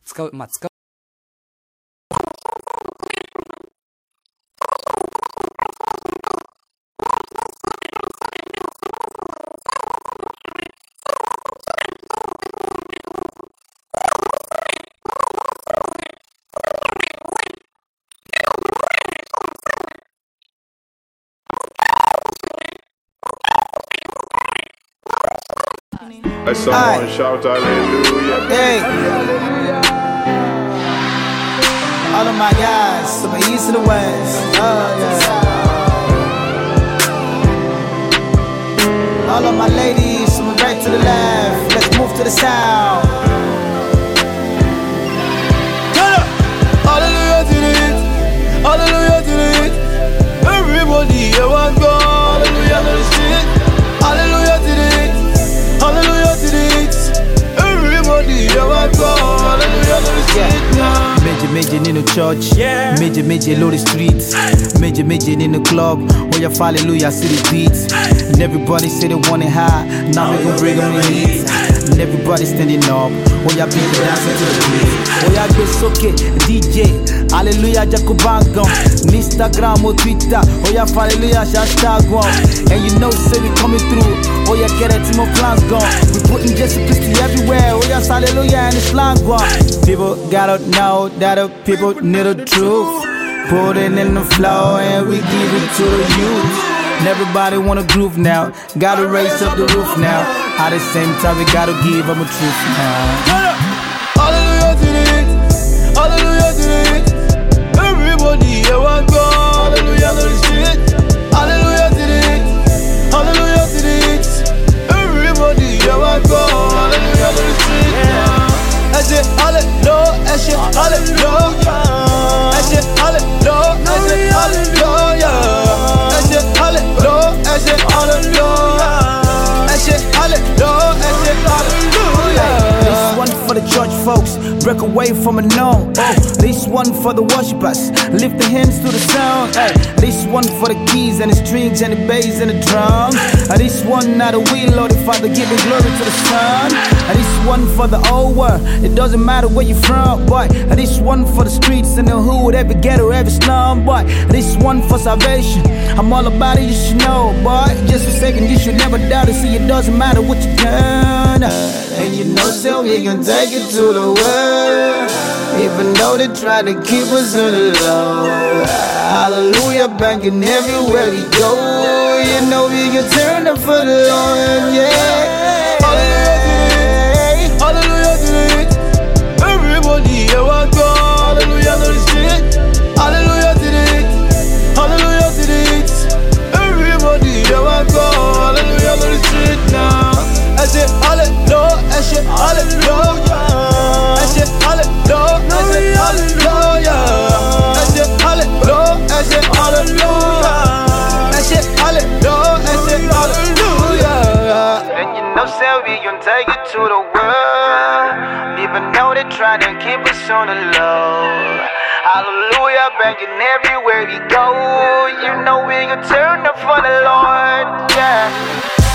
I someone shout hallelujah. Hey. All of my guys, from the east to the west. Oh, yeah. All of my ladies, from the right to the left. Let's move to the sound. Hallelujah to it. Hallelujah to it. Everybody, I want God. Hallelujah to the shit. Hallelujah to it. Hallelujah to it. Everybody, I want God. Hallelujah to the shit now. Major in the church, major load the streets, major in the club, where you fall hallelujah, see the beats. And everybody say they want it high, now we gon' bring them in heat. And everybody standing up, where y'all people dancing to the beat. Where y'all get soke, DJ, hallelujah, Jacobango, Instagram or Twitter, where y'all fall hallelujah, hashtag one. And you know, say we coming through, where y'all get a team of plans gone. We putting Jesus Christ everywhere, where y'all hallelujah and it's slang one. People gotta know that the people need the truth. Put it in the flow and we give it to the youth. And everybody wanna groove now, gotta raise up the roof now. At the same time we gotta give them a truth now. Hallelujah to it, hallelujah to it. Everybody, I want God. Hallelujah to the shit. Hallelujah to it, hallelujah to it. Everybody, I want God. Hallelujah to the shit now. I say hallelujah, I say hallelujah, I say hallelujah, I say hallelujah, I say hallelujah, I say hallelujah, I say hallelujah, I say hallelujah. This one for the church folks, break away from a no. This one for the worshipers, lift the hands to the sound. This one for the keys and the strings and the bass and the drums. This one not a wheel or the Father giving glory to the Son. This one for the old world, it doesn't matter where you're from, boy. This one for the streets and the hood, every ghetto, every slum, boy. This one for salvation, I'm all about it, you should know, boy. Just a second, you should never doubt it. See, it doesn't matter what you done. And you know, so we can take it to the world, even though they try to keep us on the low. Hallelujah, banging everywhere we go. You know we can turn up for the Lord, yeah. Hallelujah to it. Everybody, I want God. Hallelujah to the shit. Hallelujah to it. Hallelujah to it. Everybody, I want God. Hallelujah to the shit now. I say hallelujah, I say hallelujah, I say hallelujah, I say hallelujah, I say hallelujah, I say hallelujah, I say hallelujah, I say hallelujah. And you know, say we gon' take it to the world, even though they try to keep us on the low. Hallelujah, banging everywhere we go. You know we gon' turn up for the Lord, yeah.